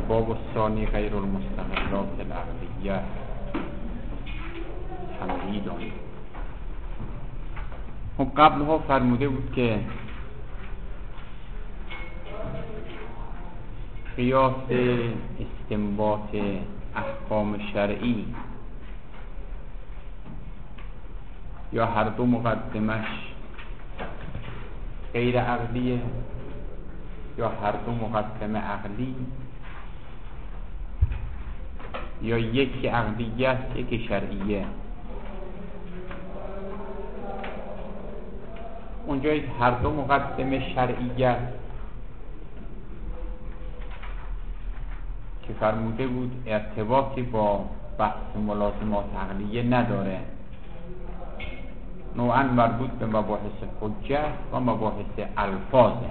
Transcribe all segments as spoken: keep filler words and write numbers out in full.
الباب الثانی غیر المستقلات العقلیه تمهید. خب قبل ها فرموده بود که قیاس استنباط احکام شرعی یا هر دو مقدمش غیر عقلیه یا هر دو مقدمه عقلی، یا یکی عقلیه است یکی شرعیه. اونجایی هر دو مقدمه شرعیه که فرموده بود ارتباطی با بحث ملازمات عقلیه نداره، نوعا مربوط به مباحث حجت و مباحث الفاظه،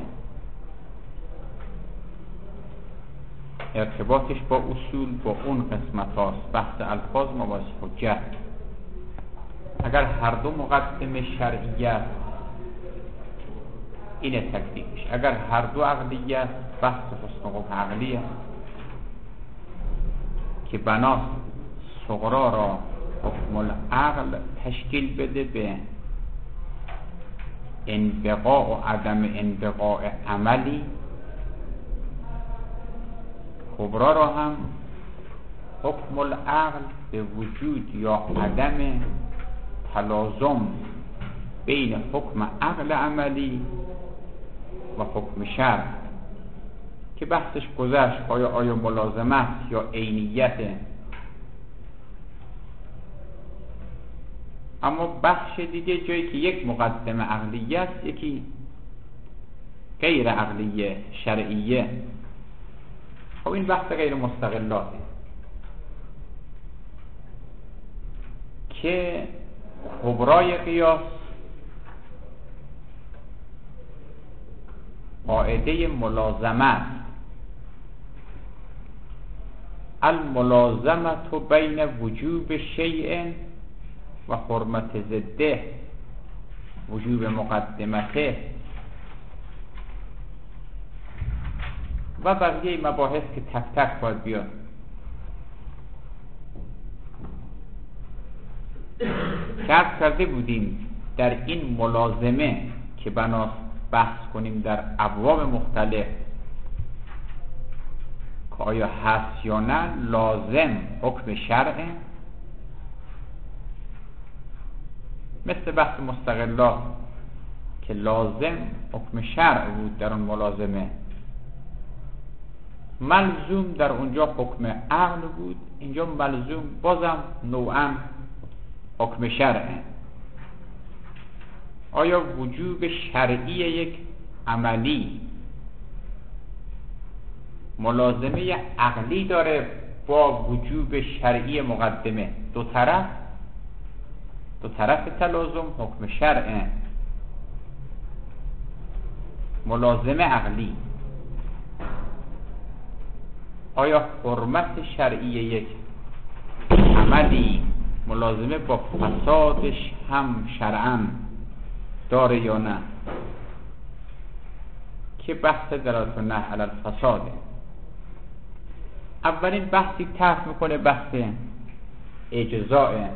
ارتباطش با اصول با اون قسمت هاست، بحث الفاظ مباحث حجت. اگر هر دو مقدمه شرعیت اینه تکلیفش، اگر هر دو عقلیت بحث حسن قبح عقلیه که بناست صغرا را حکم العقل تشکیل بده به انبقاء و عدم انبقاء عملی، کبرا را هم حکم العقل به وجود یا عدم تلازم بین حکم عقل عملی و حکم شرع که بحثش گذشت، آیا آیا ملازمت یا عینیت. اما بخش دیگه جایی که یک مقدمه عقلیه است یکی غیر عقلیه شرعیه، خب این بحث غیر مستقلاته که کبرای قیاس قاعده ملازمت، الملازمت بین وجوب شیء و حرمت ضده، وجوب مقدمته و بقیه مباحث که تک تک باید بیاد. شرط کرده بودیم در این ملازمه که بناست بحث کنیم در ابواب مختلف که آیا هست یا نه لازم حکم شرعه، مثل بحث مستقلات که لازم حکم شرع بود در اون ملازمه، ملزوم در اونجا حکم عقل بود، اینجا ملزوم بازم نوعا حکم شرعه. آیا وجوب شرعی یک عملی ملازمه عقلی داره با وجوب شرعی مقدمه؟ دو طرف دو طرف تلازم حکم شرعه، ملازمه عقلی. آیا حرمت شرعی یک عملی ملازمه با فسادش هم شرعاً داره یا نه؟ که بحث دلالت النهی علی الفساده. اولین بحثی طرح میکنه بحث اجزاء.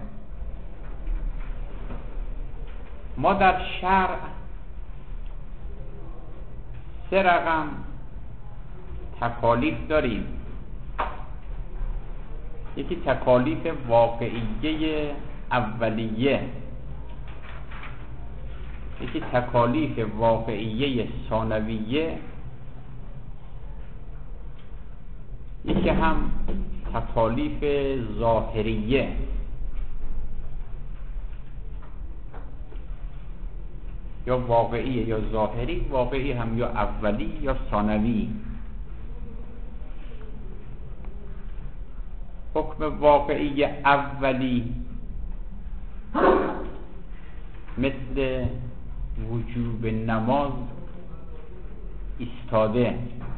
ما در شرع سه رقم تکالیف داریم، یکی تکالیف واقعیه اولیه، یکی تکالیف واقعیه ثانویه، یکی هم تکالیف ظاهریه. یا واقعیه یا ظاهری، واقعی هم یا اولی یا ثانوی. حکم واقعی اولی مثل وجوب نماز ایستاده،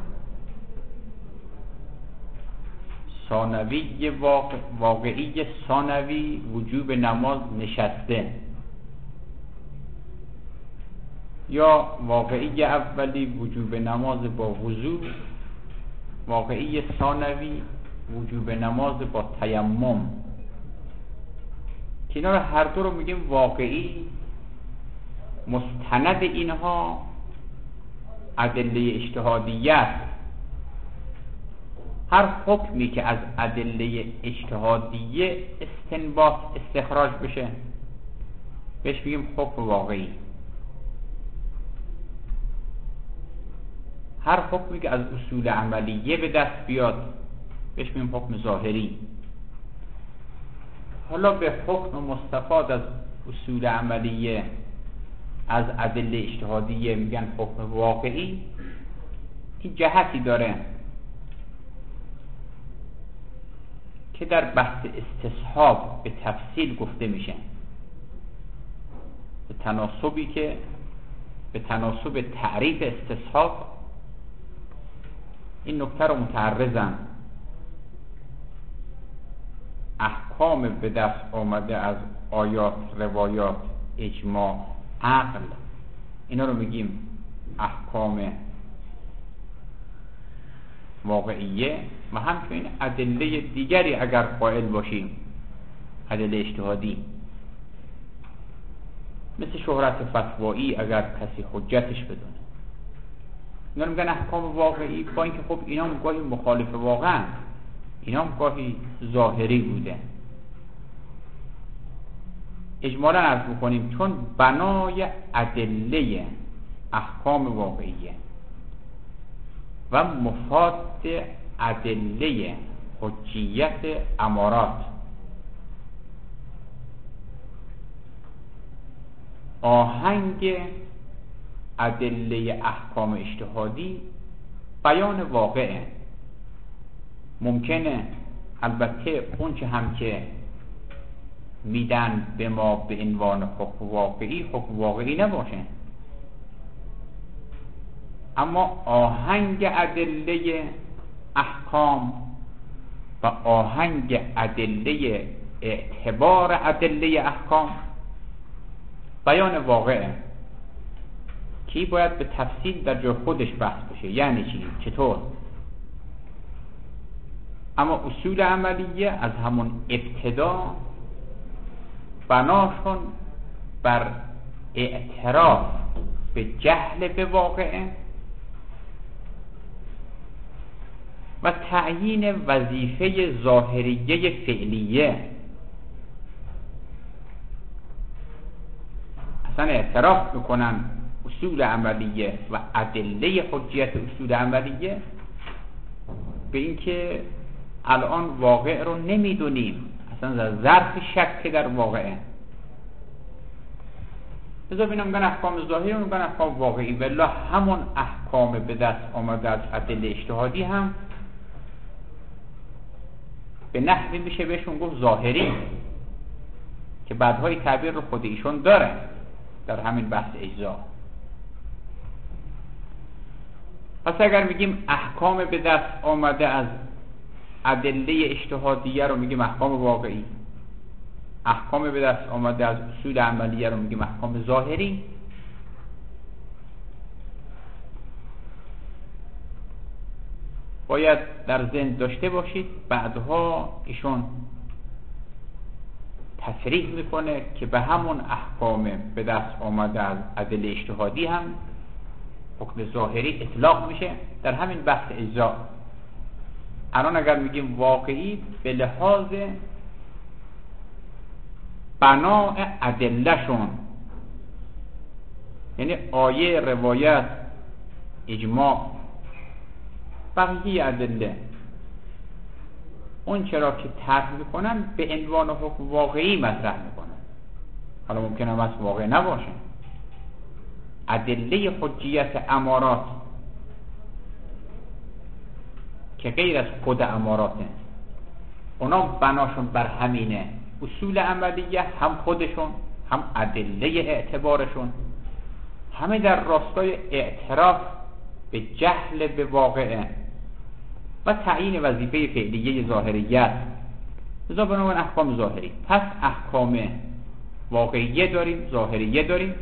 ثانوی واقع واقعی ثانوی وجوب نماز نشسته، یا واقعی اولی وجوب نماز با وضو واقعی ثانوی وجوب نماز با تیمم، که اینا رو هر دو رو میگیم واقعی. مستند اینها ادله اجتهادیه است. هر حکمی که از ادله اجتهادیه استنباط استخراج بشه بهش میگیم حکم واقعی. هر حکمی که از اصول عملیه به دست بیاد بهش میگیم حکم ظاهری. حالا به حکم مستفاد از اصول عملیه از ادله اجتهادیه میگن حکم واقعی. این جهتی داره که در بحث استصحاب به تفصیل گفته میشه، به تناسبی که به تناسب تعریف استصحاب این نکته رو متعرضم. احکام به دست آمده از آیات، روایات، اجماع، عقل، اینا رو میگیم احکام واقعیه. و همچنین ادله دیگری اگر قائل باشیم، ادله اجتهادی مثل شهرت فتوایی اگر کسی حجتش بدونه، اینا رو میگن احکام واقعی. با اینکه خب اینا هم گاهی مخالف واقعا، اینا هم گاهی ظاهری بوده. اجمالا عرض میکنیم چون بنای ادله احکام واقعیه و مفاد ادله حجیت امارات، آهنگ ادله احکام اجتهادی بیان واقعه. ممکنه البته اون چه هم که میدن به ما به عنوان حکم واقعی حکم واقعی نباشه، اما آهنگ ادله احکام و آهنگ ادله اعتبار ادله احکام بیان واقعه که باید به تفصیل در جای خودش بحث بشه. یعنی چی؟ چطور؟ اما اصول عملیه از همون ابتدا بناشون بر اعتراف به جهل به واقعه و تعیین وظیفه ظاهریه فعلیه. اصلا اعتراف میکنن اصول عملیه و ادله حجیت اصول عملیه به اینکه الان واقع رو نمیدونیم، اصلا در ظرف شک در واقعه. بذار بینم میگن احکام ظاهری رو میگن احکام واقعی، بالله همون احکام به دست آمده از ادله اجتهادی هم به نحوی میشه بهشون گفت ظاهری، که بعدهای تعبیر رو خود ایشون داره در همین بحث اجزا. پس اگر میگیم احکام به دست آمده از ادله اجتهادیه رو میگیم احکام واقعی، احکام به دست آمده از اصول عملیه رو میگیم احکام ظاهری، باید در ذهن داشته باشید بعدها ایشون تصریح میکنه که به همون احکام به دست آمده از ادله اجتهادی هم حکم ظاهری اطلاق میشه در همین بحث اجزا. الان اگر میگیم واقعی به لحاظ بناء ادله شون، یعنی آیه، روایت، اجماع، بقیه ادله، اون چرا که طرح میکنن به عنوان حکم واقعی مطرح میکنن. حالا ممکنه هم از واقع نباشه. ادله حجیت امارات که غیر از خود اماراته، اونا بناشون بر همینه. اصول عملیه هم خودشون هم ادله اعتبارشون همه در راستای اعتراف به جهل به واقعه و تعیین وظیفه فعلیه ظاهریت. لذا به نوع احکام ظاهری. پس احکام واقعیه داریم، ظاهریه داریم.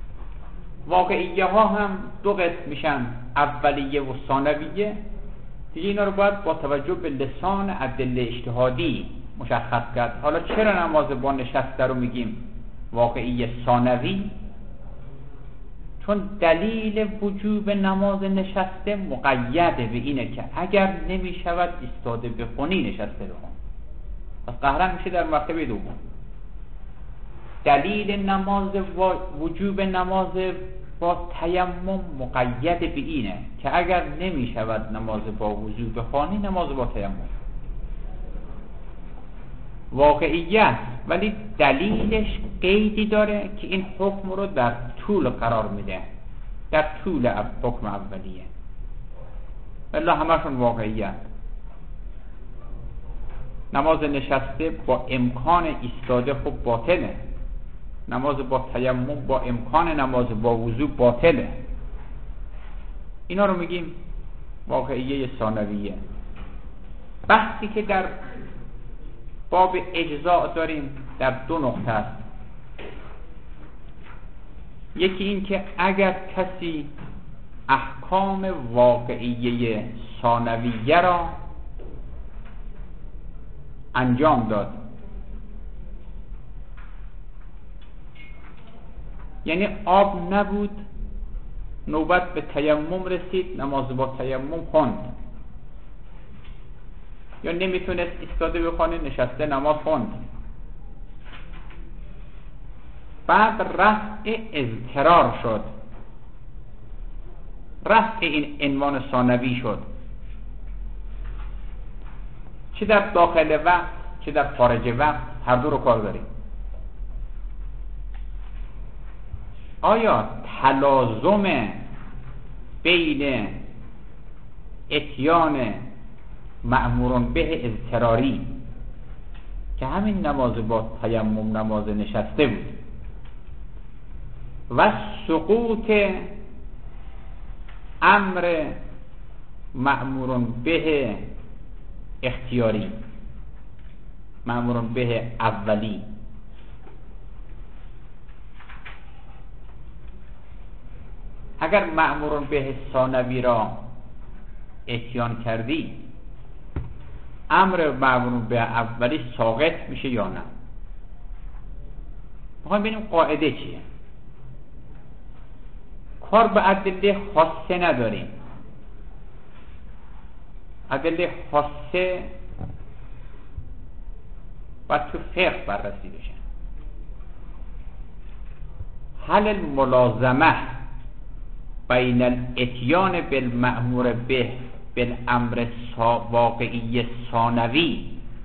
واقعیه ها هم دو قسم میشن، اولیه و ثانویه. دیگه اینا رو باید با توجه به لسان ادله اجتهادی مشخص کرد. حالا چرا نماز با نشسته رو میگیم واقعی ثانوی؟ چون دلیل وجوب نماز نشسته مقید به اینه که اگر نمیشود ایستاده بخونی نشسته بخون، پس قهرن میشه در مرتبه دوم. دلیل نماز وجوب نماز با تیمم مقید به اینه که اگر نمیشود نماز با وضو بخوانی، نماز با تیمم واقعیت، ولی دلیلش قیدی داره که این حکم رو در طول قرار میده، در طول حکم اولیه. والله همشون واقعیت. نماز نشسته با امکان ایستاده خب باطله، نماز با تیمم با امکان نماز با وضو باطله. اینا رو میگیم واقعیه ثانویه. بحثی که در باب اجزاء داریم در دو نقطه است. یکی این که اگر کسی احکام واقعیه ثانویه را انجام داد، یعنی آب نبود، نوبت به تیمم رسید، نماز با تیمم خوند، یا نمیتونست ایستاده بخونه نشسته نماز خوند، بعد رفع اضطرار شد، رفع این عنوان ثانوی شد، چه در داخل وقت چه در خارج وقت، هر دو رو کار داریم. آیا تلازم بین اتیان مأمورون به اضطراری که همین نماز با تیمم نماز نشسته بود و سقوط امر مأمورون به اختیاری، مأمورون به اولی، اگر مأمورون به ثانوی را اتیان کردی، امر مأمورون به اولی ساقط میشه یا نه؟ میخوایم ببینیم قاعده چیه. کار به ادله خاصه نداریم. ادله خاصه باید تو فقه بررسی بشن. حل الملازمه بین الاتیان بالمأمور به بالامر واقعی ثانوی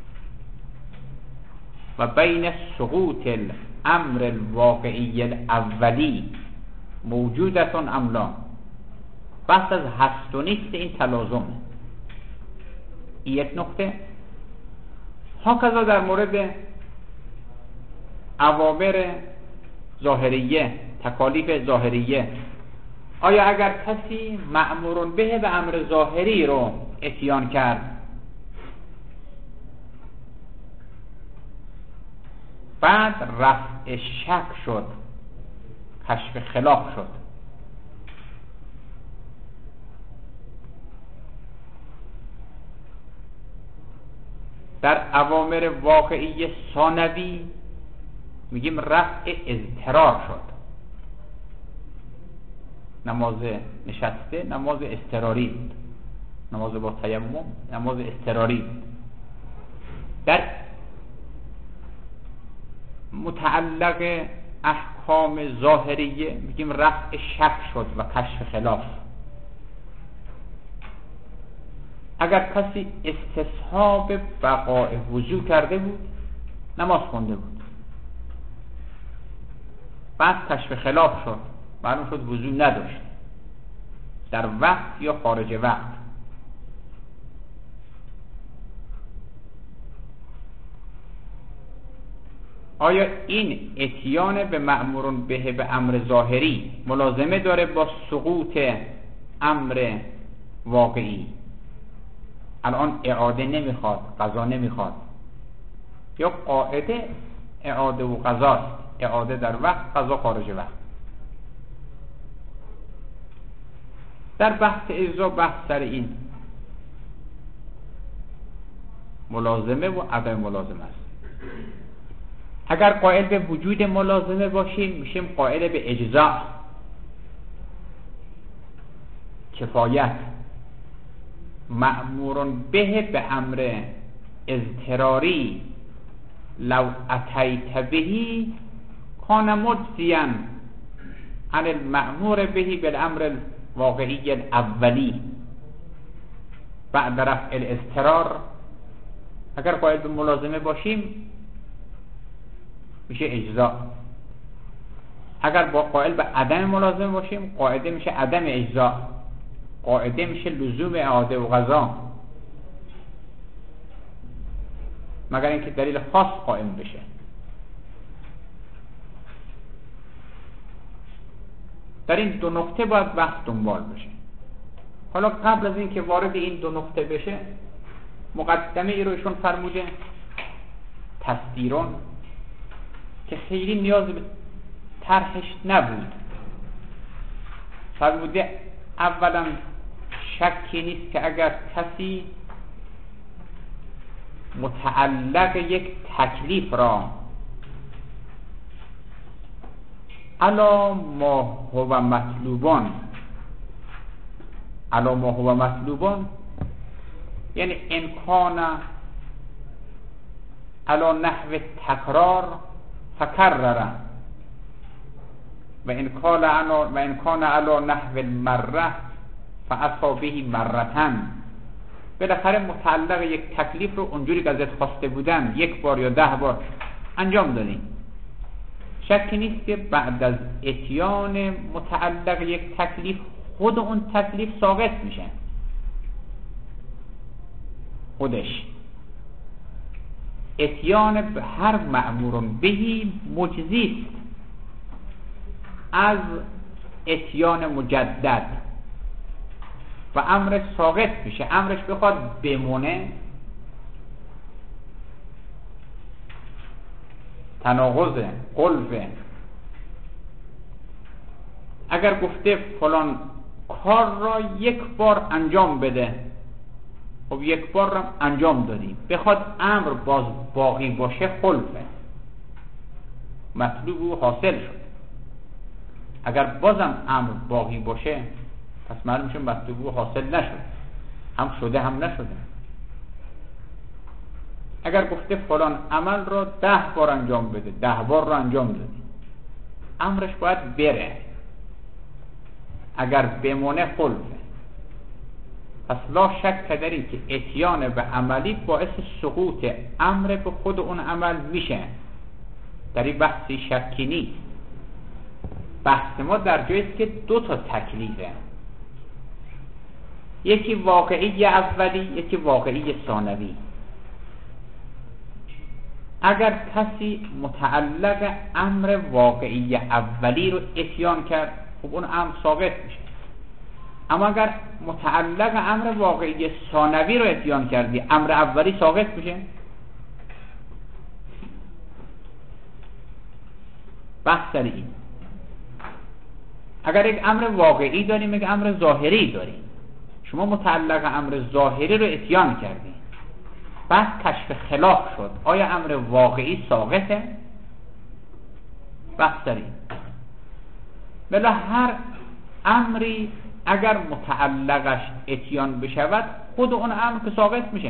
و بین سقوط الامر الواقعی الاولی موجودتون ام لا. بحث از هست و نیست این تلازمه. یک نقطه. هاکذا در مورد اوامر ظاهریه، تکالیف ظاهریه، آیا اگر کسی مأمورون به به امر ظاهری رو اتیان کرد، بعد رفع شک شد، کشف خلاف شد، در اوامر واقعی ثانوی میگیم رفع اضطرار شد، نماز نشسته نماز اضطراری، نماز با تیمم نماز اضطراری. در متعلق احکام ظاهریه میگیم رفع شک شد و کشف خلاف. اگر کسی استصحاب بقاء وضو کرده بود، نماز خونده بود، بعد کشف خلاف شد، معلوم شد وضو نداشت در وقت یا خارج وقت، آیا این اتیان به مأمورون به به امر ظاهری ملازمه داره با سقوط امر واقعی؟ الان اعاده نمیخواد، قضا نمیخواد، یا قاعده اعاده و قضاست، اعاده در وقت، قضا خارج وقت. در بحث اجزا بحث سر این ملازمه و عدم ملازمه است. اگر قائل به وجود ملازمه باشیم میشیم قائل به اجزاء، کفایت، مأمور به به امر اضطراری لو اتیت بهی کان مجزیا عن المأمور بهی بالامر الواقعی الاولی بعد رفع الاضطرار. اگر قائل به ملازمه باشیم میشه اجزاء. اگر با قائل به عدم ملازمه باشیم قاعده میشه عدم اجزاء، قاعده میشه لزوم اعاده و قضا، مگر اینکه دلیل خاص قائم بشه. در این دو نقطه باید بحث دنبال بشه. حالا قبل از اینکه وارد این دو نقطه بشه مقدمه ای رو ایشون فرموده تصدیرون که خیلی نیاز به طرحش نبود. فرموده اولا شکی نیست که اگر کسی متعلق یک تکلیف را علا ما هو مطلوبان، علا ما هو مطلوبان یعنی امکان علا نحو تکرار فکرر و امکان علا و امکان علا نحو مره فاصابه مرتن. بالاخره متعلق یک تکلیف رو اونجوری که ازت خواسته بودن یک بار یا ده بار انجام دادی. شکی نیست که بعد از اتیان متعلق یک تکلیف خود اون تکلیف ساقط میشه، خودش اتیان به هر مأمور بهی مجزی است از اتیان مجدد و امر ساقط میشه. امرش بخواد بمونه تناقض قلبه. اگر گفته فلان کار را یک بار انجام بده، خب یک بار را انجام دادیم، بخواد امر باز باقی باشه خلفه، مطلوب او حاصل شد. اگر بازم امر باقی باشه پس معلوم میشه مطلوب او حاصل نشد، هم شده هم نشده. اگر گفته فلان عمل را ده بار انجام بده، ده بار را انجام دادی، امرش باید بره، اگر بمونه خلفه. پس لا شک در این که اتیان به عملی باعث سقوط امر به خود اون عمل میشه. در این بحثی شکی نیست. بحث ما در جاییست که دو تا تکلیفه، یکی واقعی اولی یکی واقعی ثانوی. اگر کسی متعلق امر واقعی اولی رو اتیان کرد خب اون امر ثابت میشه. اما اگر متعلق امر واقعی ثانوی رو اتیان کردی امر اولی ثابت میشه. بحث سر این اگر یک امر واقعی داریم یک امر ظاهری داریم، شما متعلق امر ظاهری رو اتیان کردی، بعد کشف خلاف شد، آیا امر واقعی ساقطه؟ بحث سر این بلا هر امری اگر متعلقش اتیان بشود خود اون امر که ساقط میشه.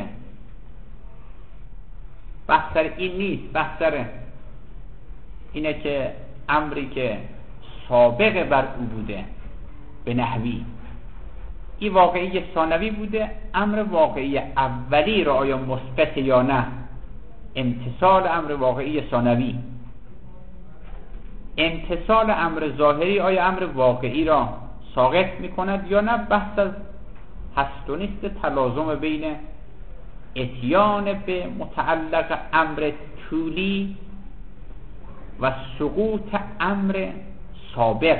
بحث سر این نیست. بحث سر اینه که امری که سابق بر او بوده به نحوی این واقعی ثانوی بوده، امر واقعی اولی را آیا مثبت یا نه؟ امتصال امر واقعی ثانوی، امتصال امر ظاهری آیا امر واقعی را ساقط میکند یا نه؟ بحث از هست و نیست تلازم بین اتیان به متعلق امر طولی و سقوط امر سابق.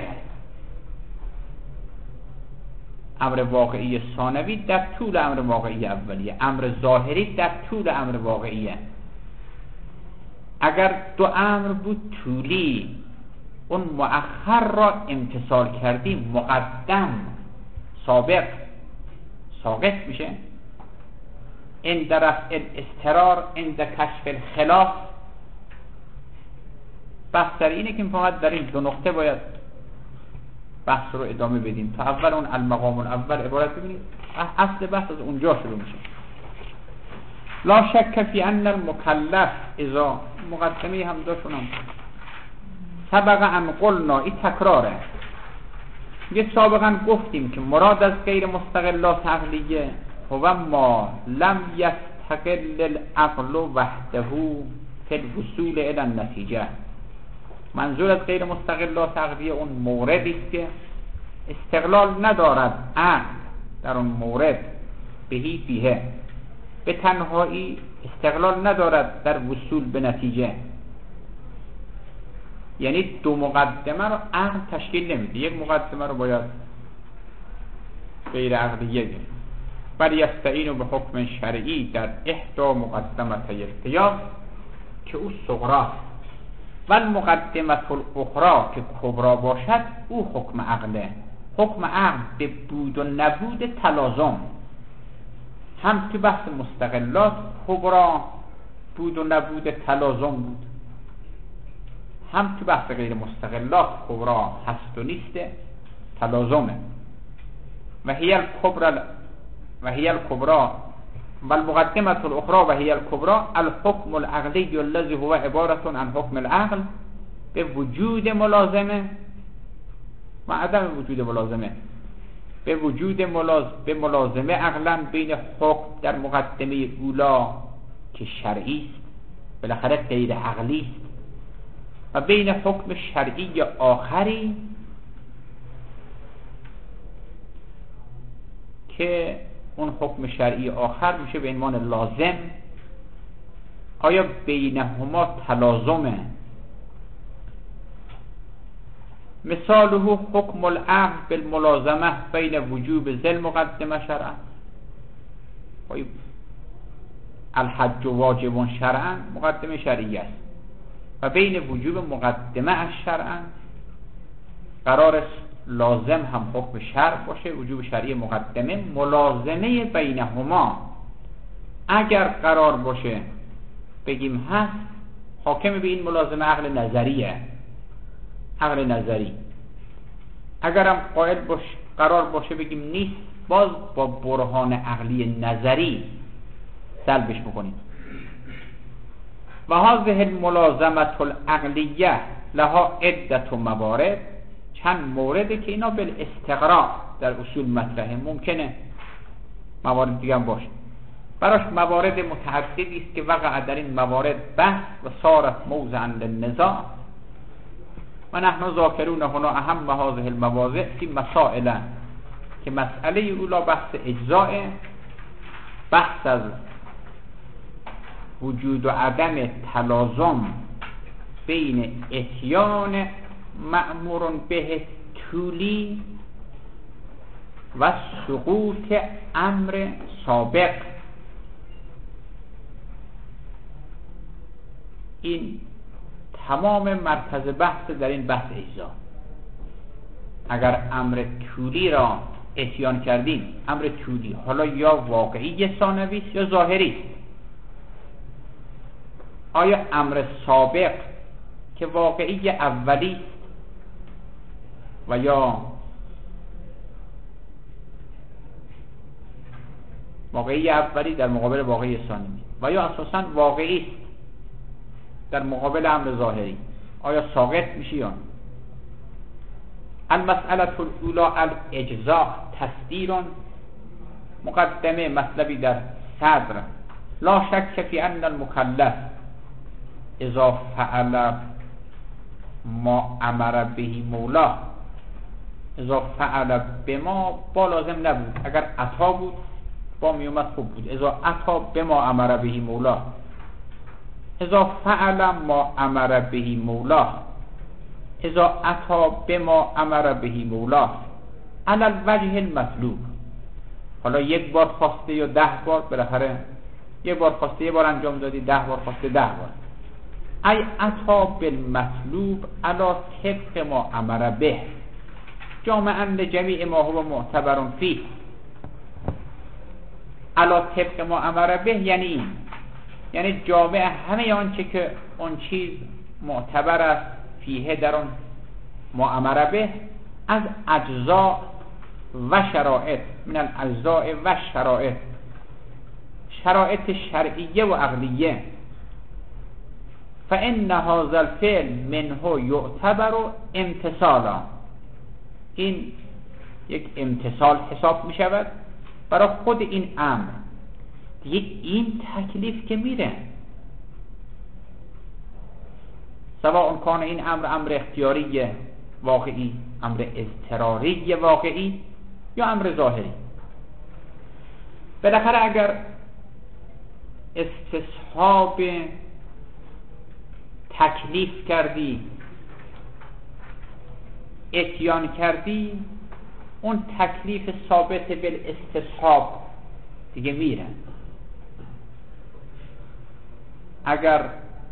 امر واقعی ثانوی در طول امر واقعی اولیه، امر ظاهری در طول امر واقعیه. اگر دو امر بود طولی، اون مؤخر را امتصال کردی، مقدم سابق ساقط میشه. عند رفع الاضطرار عند کشف الخلاف. بحث در اینه که فقط در این دو نقطه باید بحث رو ادامه بدیم. تا اول اون المقام الاول عبارت ببینید، اصل بحث از اونجا شروع میشه. لا شک فی ان المکلف اذا مقدمه هم داشونم سبق ان قلنا، این تکراره. یه سابقا گفتیم که مراد از غیر مستقلات عقلیه هو ما لم یستقل العقل وحده فی الوصول الی النتیجه. منظور از غیر مستقلات عقلیه اون موردی است که استقلال ندارد عقل در اون مورد، بهی فیه، به تنهایی استقلال ندارد در وصول به نتیجه. یعنی دو مقدمه رو عقل تشکیل نمیده، یک مقدمه رو باید غیر عقلیه گرفت. بل یستعین به حکم شرعی در احدا مقدمه القیاس که او صغرا و المقدمه الاخرى که کبرا باشد او حکم عقله. حکم عقل به بود و نبود تلازم، هم تو بحث مستقلات کبرا بود و نبود تلازم بود، هم تو بحث غیر مستقلات کبرا هست و نیست تلازمه. و هی الکبرا و هی الکبرا و المقدمه الاخرى و هی الکبرا الحکم العقلی الذی هو عبارت عن حکم العقل به وجود ملازمه و عدم وجود ملازمه، به وجود ملاز... به ملازمه عقلا بین حکم در مقدمه اولا که شرعی است، بالاخره غیر عقلی است، و بین حکم شرعی آخری که اون حکم شرعی آخر میشه به عنوان لازم. آیا بینهما تلازمه؟ مثاله حکم العقل بالملازمه بین وجوب ذل مقدمه شرعا. الحج واجب شرعا مقدمه شرعی است و بین وجوب مقدمه از شرعا قرار لازم هم حکم شرع باشه، وجوب شرعی مقدمه، ملازمه بینهما اگر قرار باشه بگیم هست، حاکم به این ملازمه عقل نظریه، عقل نظری. اگرم قائل باش قرار باشه بگیم نیست، باز با برهان عقلی نظری سلبش میکنیم. و هذه الملازمه العقلیه لها عده موارد، چند مورده که اینا بالاستقراء در اصول مطرحه، ممکنه موارد دیگه هم باشه، براش موارد متعددی است که وقع در این موارد بحث و صارت موضعا للنزاع و نحن ذاکرون هنا اهم هذه المواضع فی مسائل، که مسئله اولا بحث اجزاء، بحث از وجود و عدم تلازم بین اتیان مأمور به طولی و سقوط امر سابق. این تمام مرکز بحث در این بحث اجزا. اگر امر طولی را اتیان کردیم، امر طولی حالا یا واقعی ثانوی است یا ظاهری است، آیا امر سابق که واقعی اولی است و یا واقعی اولی در مقابل واقعی ثانوی و یا اساساً واقعی است در مقابل امر ظاهری، آیا ساقط میشه یا نه؟ المسئله الاولى الاجزاء تصدیر، مقدمه مطلبی در صدر. لا شک فی ان المکلف اذا فعل ما امر به مولاه، اذا فعل به ما با لازم نبود، اگر عطا بود با میومد خوب بود. اذا عطا به ما امر به مولاه، اذا فعل ما امر به مولاه، اذا عطا به ما امر به مولاه علی الوجه المطلوب. حالا یک بار خواسته یا ده بار، بالاخره یک بار خواسته یک بار انجام دادی، ده بار خواسته ده بار. ای عطا بالمطلوب علی طبق ما امر به جامعا لجمیع ما هو معتبر فیه. علا طبق ما امر به یعنی این، یعنی جامع همه آنچه که اون چیز معتبر است فیه در اون ما امر به از اجزا و شرایط، من الاجزاء و شرایط، شرایط شرعیه و عقلیه. فان هذا الفعل منه یعتبر امتثالا، این یک امتثال حساب می شود برای خود این امر. دیگه این تکلیف که میره، سواء کان این امر امر اختیاری واقعی، امر اضطراری واقعی یا امر ظاهری. بالاخره اگر استصحاب تکلیف کردی، اتیان کردی، اون تکلیف ثابت بالاستصحاب دیگه میره. اگر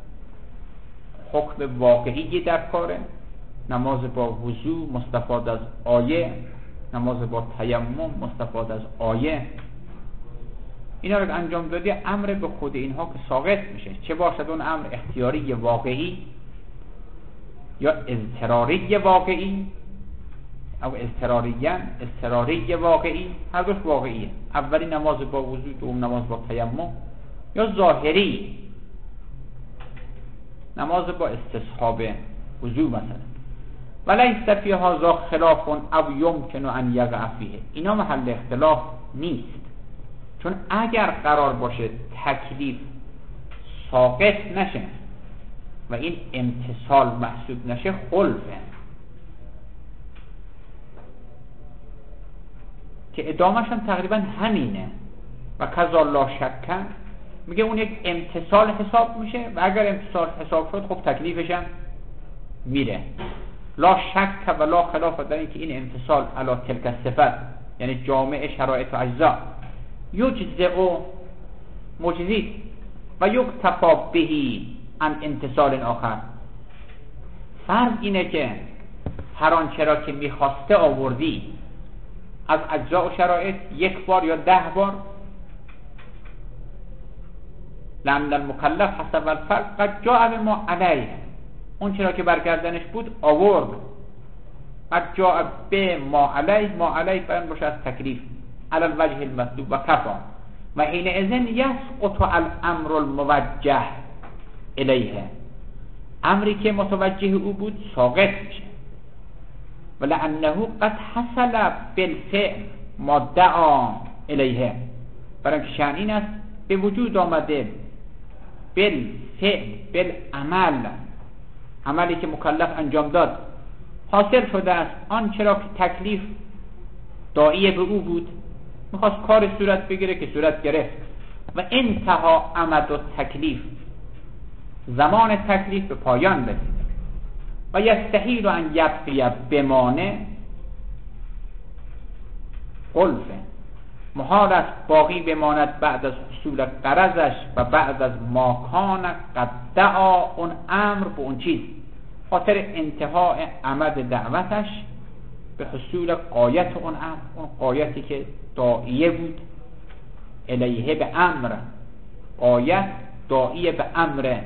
حکم واقعی در کاره، نماز با وضو مستفاد از آیه، نماز با تیمم مستفاد از آیه، اینا رو انجام دادی، امر به خود اینها که ساقط میشه، چه باشد اون امر اختیاری واقعی یا اضطراری واقعی او اضطراریان اضطراری واقعی، هر دوش واقعیه. اولی نماز با وضو، دوم نماز با تیمم، یا ظاهری نماز با استصحاب وضو مثلا. ولیس فی هذا خلاف او یمکن ان یقع فیه، اینا محل اختلاف نیست، چون اگر قرار باشه تکلیف ساقط نشه و این امتثال محسوب نشه، خلفه که ادامهش هم تقریبا همینه. و کذا لا شک، میگه اون یک امتثال حساب میشه و اگر امتثال حساب شد خب تکلیفش هم میره. لا شک و لا خلاف در این که این امتثال علی تلک صفت، یعنی جامع شرایط و اجزا، یجزئ مجزی و یکتفا بهی عن امتثال آخر. فرض اینه که هر آنچه را که میخواسته آوردی از اجزا و شرایط یک بار یا ده بار، لأن المکلف حسب الفرق قد جاء بما علیه، اون چرا که برگردنش بود آورد، قد جاء بما علیه، ما علیه بیان باشه از تکلیف علی الوجه المطلوب و کفا، و حین اذن یسقط الامر الموجه الیه، امری که متوجه او بود ساقط میشه. ولانه قد حصل بالفعل ما دعا الیه، برای که شأن این است به وجود آمده بالفعل بالعمل، عملی که مکلف انجام داد، حاصل شده است آن چرا که تکلیف داعی به او بود، میخواست کار صورت بگیره که صورت گرفت. و انتها امد و تکلیف، زمان تکلیف به پایان رسید. و یستحیل ان یبقی بمانع خلفه، محال است باقی بماند بعد از حصول غرضش و بعد از ماکان قد دعا اون امر به اون چیز، خاطر انتهای عمد دعوتش به حصول قایت اون امر، اون قایتی که داعیه بود الیه به امر، قایت داعیه به امر،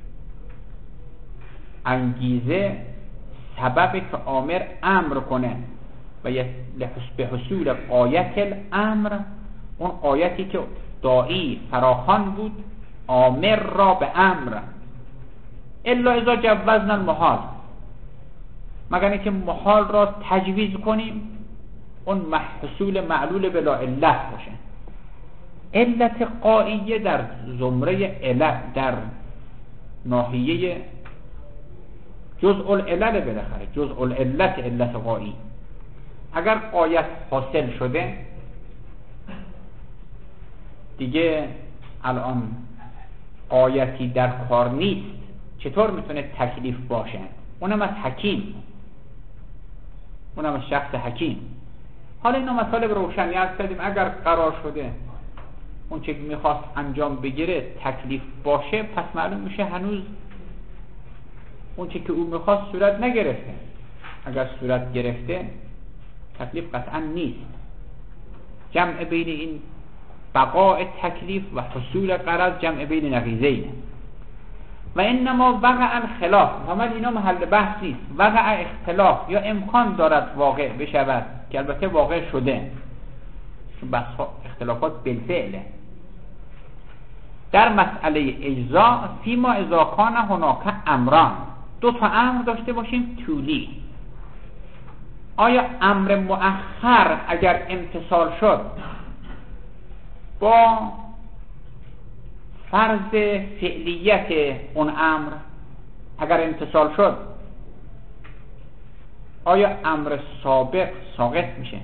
انگیزه سببی که آمر امر کنه، و به حصول قایت الامر، اون قایتی که داعی فراخوان بود آمر را به امر، الا اذا جوزنا المحال، مگر اینکه محال را تجویز کنیم، اون حصول معلول بلا علت باشه. علت قائیه در زمره علت، در ناحیه جزء العلل، بالاخره جزء العلت علت قایی. اگر قایت حاصل شده دیگه الان قایتی در کار نیست، چطور میتونه تکلیف باشه؟ اونم از حکیم، اونم از شخص حکیم. حالا اینا مطالب روشنی از کردیم. اگر قرار شده اون چه میخواست انجام بگیره تکلیف باشه، پس معلوم میشه هنوز اون چه که او میخواست صورت نگرفته. اگر صورت گرفته تکلیف قطعا نیست. جمع بین این بقاء تکلیف و حصول غرض جمع بین نقیضین. و انما وقع الخلاف، محمد اینا محل بحث نیست، وقع اختلاف یا امکان دارد واقع بشود که البته واقع شده، چون بحث اختلافات بالفعله، در مسئله اجزا فیما اذا کان هناک امران، دو تا امر داشته باشیم طولی. آیا امر مؤخر اگر امتصال شد با فرض فعلیت اون امر اگر امتصال شد، آیا امر سابق ساقط میشه؟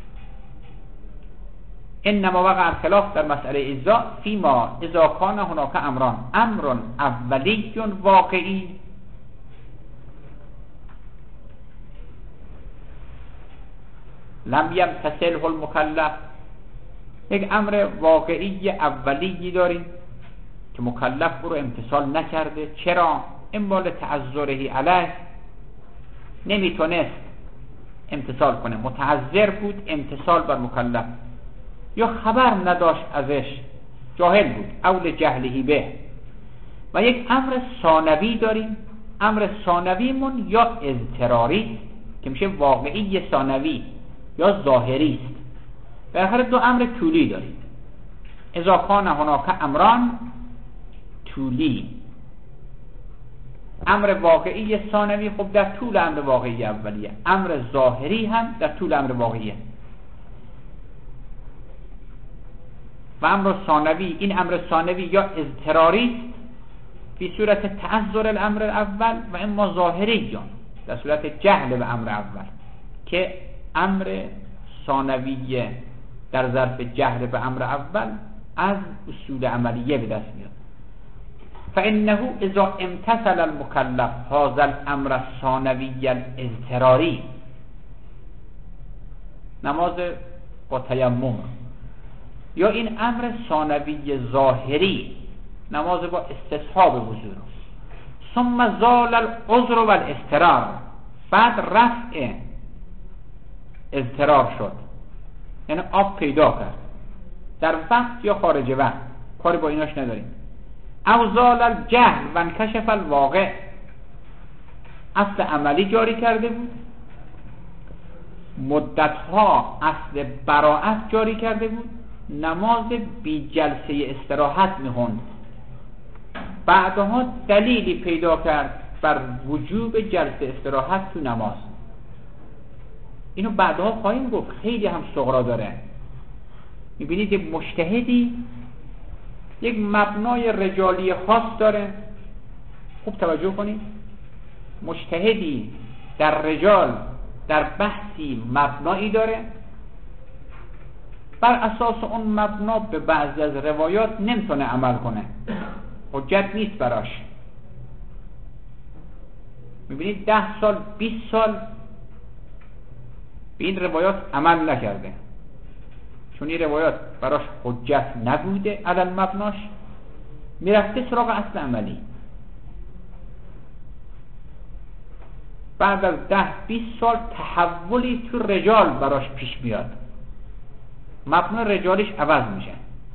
انما وقع الخلاف در مسئله اجزا فیما اذا کان هناک امران، امر اولی واقعی لم یمتثله المکلف، یک امر واقعی اولی داریم که مکلف او رو امتثال نکرده. چرا؟ اما لتعذره علیه، نمیتونست امتثال کنه، متعذر بود امتثال بر مکلف، یا خبر نداشت ازش، جاهل بود، اول جهلهی به. و یک امر ثانوی داریم، امر ثانویمون یا اضطراری که میشه واقعی ثانوی یا ظاهری است. به هر دو امر طولی داریم. اذا کان هناک امران طولی، امر واقعی ثانوی خب در طول امر واقعی اولیه، امر ظاهری هم در طول امر واقعیه. و امر ثانوی، این امر ثانوی یا اضطراری فی صورت تعذر الامر الاول و اما ظاهری در صورت جهل به امر اول، که امر ثانوی در ظرف جهل به امر اول از اصول عملیه به دست میاد. فانه اذا امتثل المکلف هذا الامر الثانوی الاضطراری، نماز با تیمم، یا این امر ثانوی ظاهری، نماز با استصحاب وضو، ثم زال العذر والاضطرار، بعد رفع اضطرار شد، یعنی آب پیدا کرد در وقت یا خارج وقت، کاری با ایناش نداریم. او زال الجهل و انکشف الواقع، اصل عملی جاری کرده بود، مدتها اصل براءت جاری کرده بود، نماز بی جلسه استراحت میخوند، بعدها دلیلی پیدا کرد بر وجوب جلسه استراحت تو نماز. اینو بعدها خواهیم گفت، خیلی هم صغرا داره. میبینید یک مجتهدی یک مبنای رجالی خاص داره، خوب توجه کنید، مجتهدی در رجال در بحثی مبنایی داره، بر اساس اون مبنا به بعضی از روایات نمیتونه عمل کنه، حجت نیست براش. میبینید ده سال بیست سال به این روایات عمل نکرده، چون این روایات براش حجت نبوده علل مبناش، میرفته سراغ اصل عملی. بعد از ده بیست سال تحولی تو رجال براش پیش میاد، مبنا رجالش عوض میشه،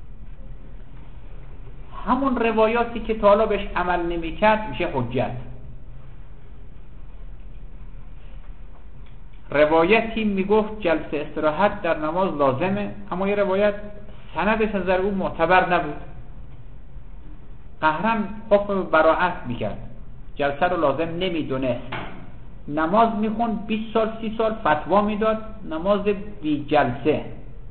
همون روایاتی که تا حالا بهش عمل نمیکرد میشه حجت. روایتی میگفت جلسه استراحت در نماز لازمه، اما یه روایت سندش از نظر او معتبر نبود، قهرن حکم براءت میکرد، جلسه رو لازم نمیدونست، نماز میخوند بیست سال سی سال فتوا میداد نماز بی جلسه.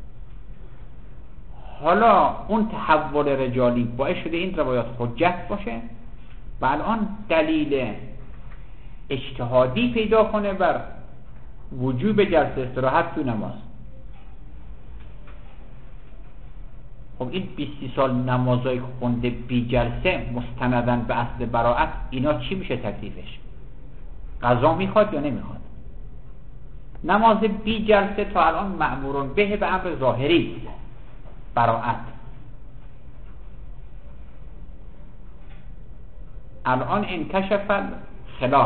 حالا اون تحول رجالی باعث شده این روایات حجت باشه و الان دلیل اجتهادی پیدا کنه بر وجوب جلسه استراحت تو نماز. خب این بیست سال نمازای خونده بی جلسه مستندن به اصل براءت، اینا چی میشه تکلیفش؟ قضا میخواد یا نمیخواد؟ نماز بی جلسه تا الان مأمورون به به امر ظاهری براءت، الان انکشف خلاف،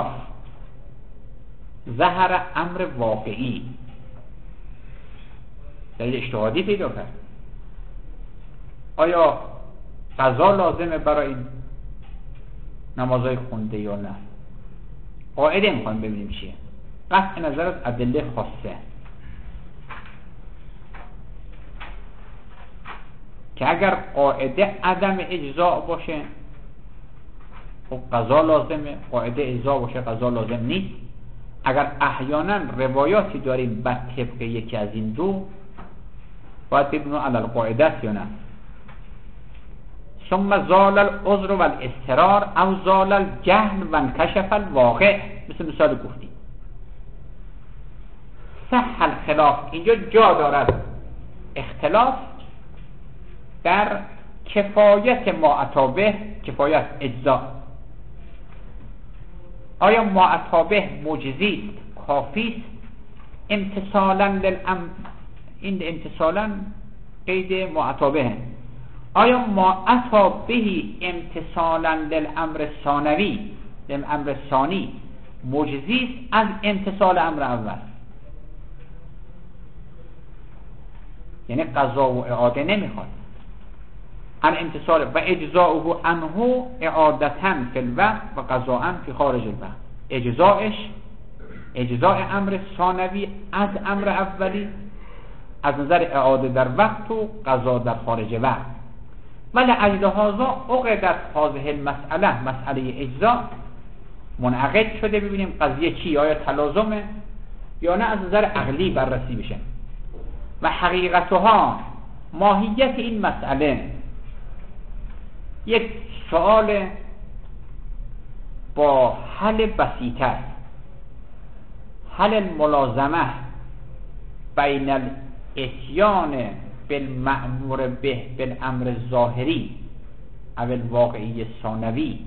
ظهر امر واقعی، دلیل اجتهادی پیدا کرد. آیا قضا لازمه برای این نمازهای خونده یا نه؟ قاعده میخوایم ببینیم چیه. قطع نظر از ادله خاصه که اگر قاعده عدم اجزاء باشه خب قضا لازمه، قاعده اجزاء باشه قضا لازم نیست. اگر احیانا روایاتی داریم بر طبق یکی از این دو باید ببینیم علی القاعده است یا نه. ثم زال العذر والاضطرار او زال الجهل وانکشف الواقع، مثل مثال گفتیم. صح الخلاف، اینجا جا دارد اختلاف در کفایت ما اتابه، کفایت اجزا. آیا ما اتابه مجزی است، کافی است امتثالا للامر؟ این امتثالا قید ما اتابه. آیا ما اتابه امتثالا للامر ثانوی، للامر ثانی مجزی است از امتثال امر اول؟ یعنی قضا و اعاده نمیخواد، ان امتصال و اجزاؤه عنه اعادتاً فی الوقت و قضاءً فی خارج الوقت. اجزاءش اجزاء امر ثانوی از امر اولی از نظر اعاده در وقت و قضا در خارج وقت. ولی اجل هذا عقدت هذه المسئله، مسئله اجزاء منعقد شده. ببینیم قضیه چی، آیا تلازمه یا نه، از نظر عقلی بررسی بشه. و حقیقتها، ماهیت این مسئله یک سوال با حل بسیط است. حل الملازمه بین الاتیان بالمأمور به بالامر الظاهری او الواقعی ثانوی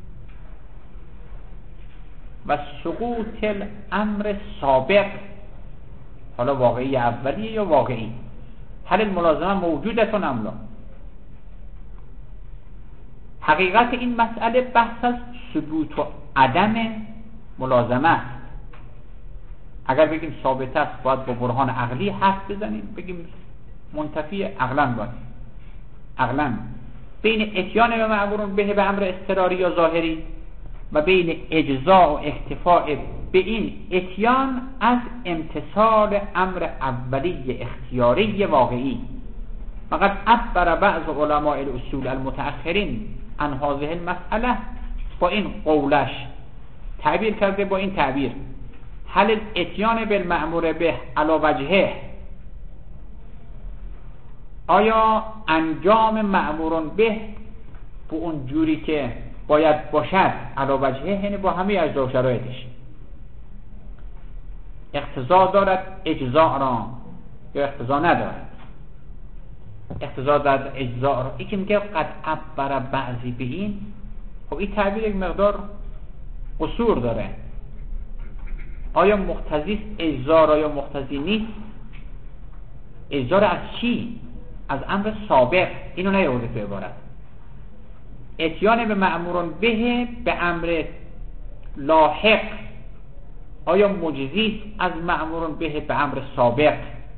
و سقوط الامر سابق، حالا واقعی اولیه یا واقعی. حل الملازمه موجودتون املا. حقیقت این مسئله بحث از ثبوت و عدم ملازمه است. اگر بگیم ثابت است باید با برهان عقلی حرف بزنیم، بگیم منتفی عقلاً باید. عقلاً بین اتیان به مأمور به به امر اضطراری یا ظاهری و بین اجزاء و اختفاء به این اتیان از امتثال امر اولی اختیاری واقعی. فقط عبر بعض علماء الاصول المتأخرین عن هذه المسئله، با این قولش تعبیر کرده با این تعبیر: حل الاتیان بالمأمور به علی وجهه، آیا انجام مأمور به به اون جوری که باید باشد علی وجهه، یعنی با همه اجزا و شرایطش اقتضا دارد اجزاء را یا اقتضا ندارد؟ اقتضا دارد اجزاء را. این که میگه قد عبر بعضی به این، خب این تعبیر یک مقدار قصور داره. آیا مقتضی است اجزا را یا مقتضی نیست؟ اجزا را از چی؟ از امر سابق. اینو نیاورده تو عبارت. اتیان به مأمور به به امر لاحق، آیا مجزی است از مأمور به به امر سابق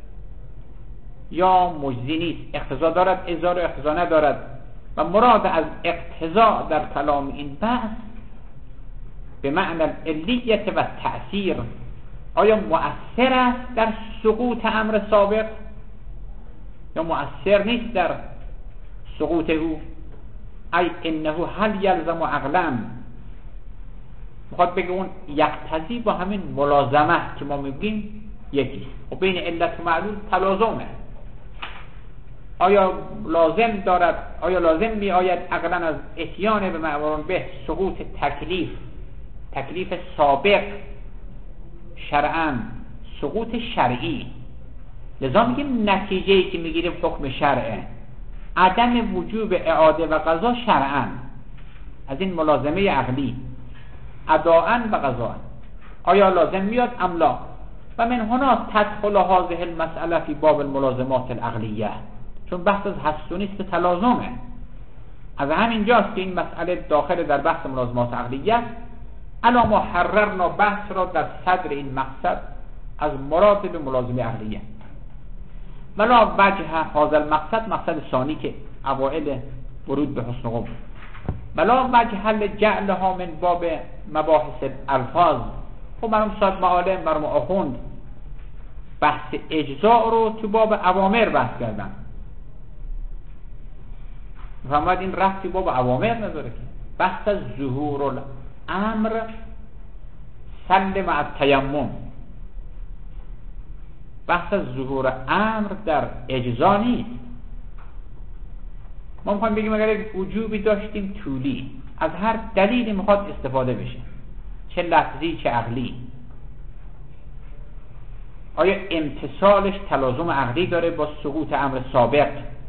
یا مجزی نیست؟ اقتضا دارد اجزا را اقتضا ندارد. و مراد از اقتضا در کلام این بحث به معنی العلیت و تأثیر، آیا مؤثر است در سقوط امر سابق یا مؤثر نیست در سقوط او؟ ای انه هل یلزم عقلا، میخواد بگه اون یقتضی با همین ملازمه که ما میگیم یکیست. و بین علت و معلول تلازمه. آیا لازم دارد، آیا لازم می آید عقلا از اتیان به مأمور به سقوط تکلیف، تکلیف سابق شرعاً، سقوط شرعی. لذا میگیم نتیجه‌ای که میگیریم حکم شرعه، عدم وجوب اعاده و قضا شرعاً از این ملازمه عقلی، اداءً و قضاءً. آیا لازم میاد ام لا؟ و من هنا تدخل هذه المسئله فی باب الملازمات العقلیه، چون بحث از هست و نیست تلازمه. از همین جاست که این مسئله داخل در بحث ملازمات عقلیه. الا ما حررنا بحث را در صدر این مقصد از مراد به ملازمه عقلیه. ولا وجه هذا المقصد، مقصد ثانی که اوائل ورود به حسن قم. بلا مجهل جعلها من باب مباحث الفاظ. خب مرحوم صاحب معالم، مرحوم آخوند بحث اجزاء رو تو باب اوامر بحث کردن. فهمید این رفتی باب اوامر نداره که. بحث از ظهور الامر سل مع التیمم، بحث از ظهور امر در اجزا نیست. ما میخوایم بگیم اگر یک وجوبی داشتیم طولی از هر دلیلی میخواد استفاده بشه، چه لفظی چه عقلی، آیا امتصالش تلازم عقلی داره با سقوط امر سابق؟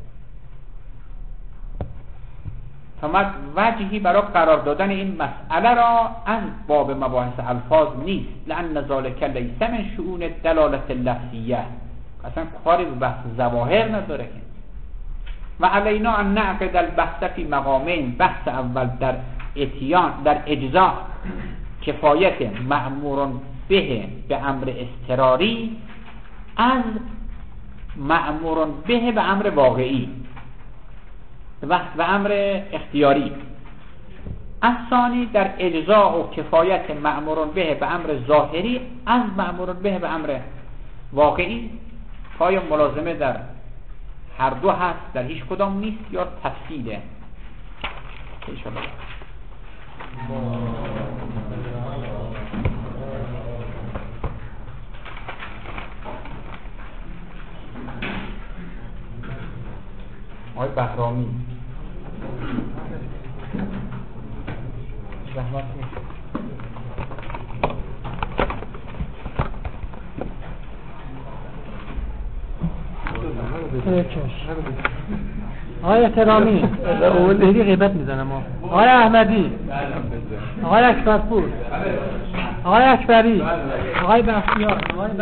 فمد وجهی برای قرار دادن این مسئله را از باب مباحث الفاظ نیست، لأن ذلک لیس من شؤون دلالت لفظیه، اصلا کاری به بحث ظواهر نداره که. و علینا ان نعقد البحث فی مقامین، بحث اول در اتیان در اجزاء کفایت مأمور به به امر اضطراری از مأمور به به امر واقعی و به امر اختیاری. الثانی در اجزاء و کفایت مأمور به به امر ظاهری از مأمور به به امر واقعی. پای ملازمه در هر دو هست، در هیچ کدام نیست یا تفصیله. انشاءالله آقای بهرامی زحمت نیست. آقای احترامی خیلی غیبت میزنم. آقای احمدی، آقای اکبرپور، آقای اکبری، آقای بختیار، آقای